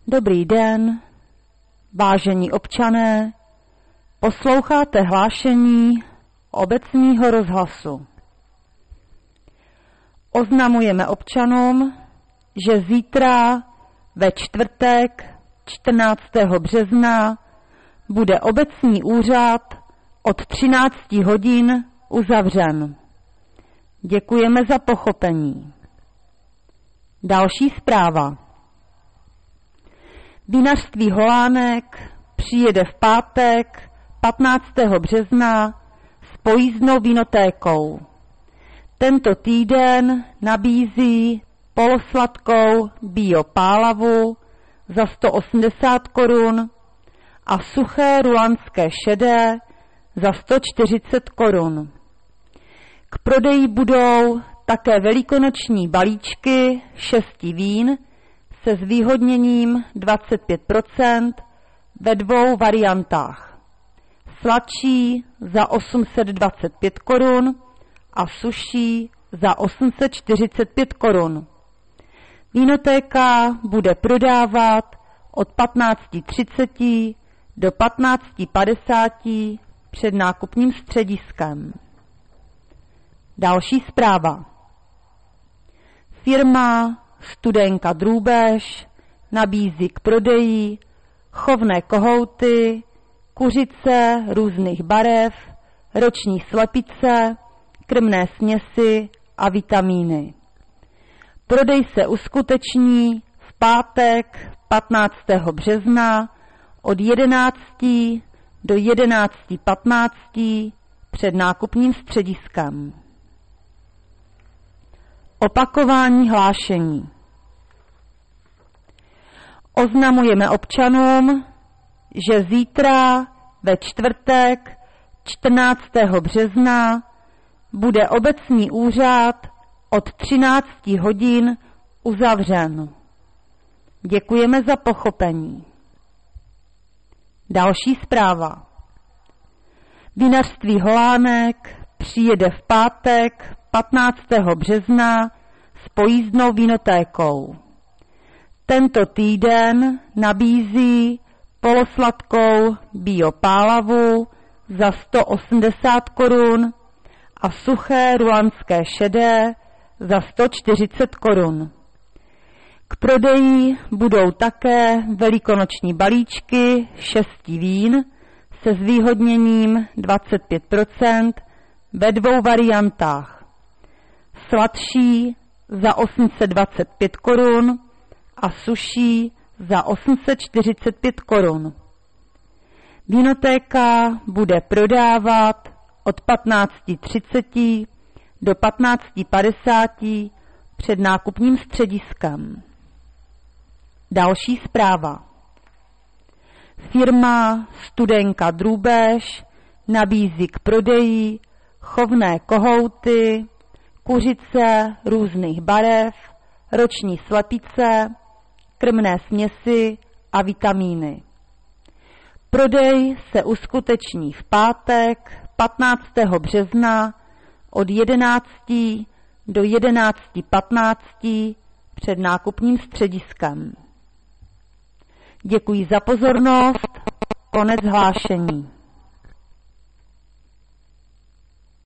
Dobrý den, vážení občané, posloucháte hlášení obecního rozhlasu. Oznamujeme občanům, že zítra ve čtvrtek 14. března bude obecní úřad od 13 hodin uzavřen. Děkujeme za pochopení. Další zpráva. Vinařství Holánek přijede v pátek 15. března s pojízdnou vinotékou. Tento týden nabízí polosladkou bio pálavu za 180 korun a suché rulanské šedé za 140 korun. K prodeji budou také velikonoční balíčky 6 vín se zvýhodněním 25% ve 2 variantách. Sladší za 825 korun a suší za 845 korun. Vínotéka bude prodávat od 15:30 do 15:50 před nákupním střediskem. Další zpráva. Firma Studenka Drůbež nabízí k prodeji chovné kohouty, kuřice různých barev, roční slepice, krmné směsi a vitamíny. Prodej se uskuteční v pátek 15. března od 11 do 11:15 před nákupním střediskem. Opakování hlášení. Oznamujeme občanům, že zítra ve čtvrtek 14. března bude obecní úřad od 13 hodin uzavřen. Děkujeme za pochopení. Další zpráva. Vinařství Holánek přijede v pátek 15. března s pojízdnou vinotékou. Tento týden nabízí polosladkou bio pálavu za 180 korun a suché rulanské šedé za 140 korun. K prodeji budou také velikonoční balíčky 6 vín se zvýhodněním 25% ve 2 variantách. Sladší za 825 korun a suší za 845 korun. Vínotéka bude prodávat od 15:30 do 15:50 před nákupním střediskem. Další zpráva. Firma Studenka Drůbež nabízí k prodeji chovné kohouty, kuřice různých barev, roční slepice, krmné směsi a vitamíny. Prodej se uskuteční v pátek 15. března od 11 do 11:15 před nákupním střediskem. Děkuji za pozornost. Konec hlášení.